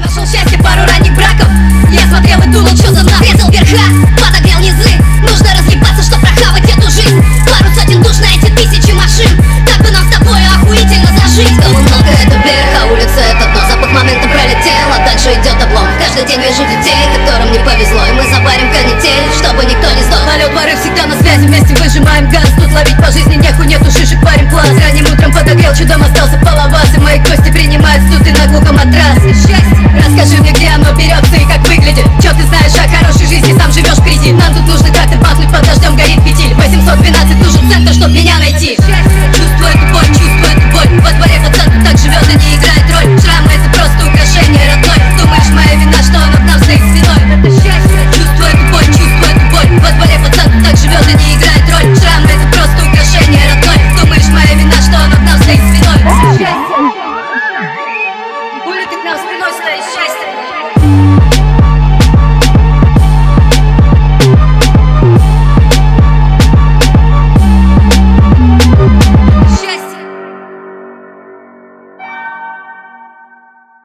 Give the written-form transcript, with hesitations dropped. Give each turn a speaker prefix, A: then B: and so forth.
A: Нашел счастье, пару ранних браков. Я смотрел и думал, что за нас. Резал верха, подогрел низы. Нужно разъебаться, чтоб прохавать эту жизнь. Пару сотен душ на эти тысячи машин. Так бы нам с тобой охуительно зажить. Дома много, это вверх, а улица это дно. Запах момента пролетел, а дальше идет облом. Каждый день вижу детей, которым не повезло. И мы заварим канитель, чтобы никто не сдох. Налет воры всегда на связи, вместе выжимаем газ. Тут ловить по жизни неху, нету шишек, парим плаз. Ранним утром подогрел, чудом остался половаз. И мои кости принимают студы на глухом матрас. Счастье, расскажи мне, где оно берется и как выглядит. Чё ты знаешь о хорошей жизни, сам живешь в кредит. Нам тут нужно как-то пахнуть, под дождем горит петель. 812 нужен центр, чтоб меня найти. Чувствую эту боль, чувствую эту боль. Во дворе пацан так живет и не играет роль. Шрамы это просто украшение родной. Думаешь, моя вина, что он к нам стоит спиной? Это счастье. Чувствую эту боль, чувствую эту боль. Во дворе пацан так живет и не играет роль. Шрамы это просто украшение родной. Думаешь, моя вина, что он к нам стоит спиной? Это счастье. Хули ты к нам спиной стоишь, счастье?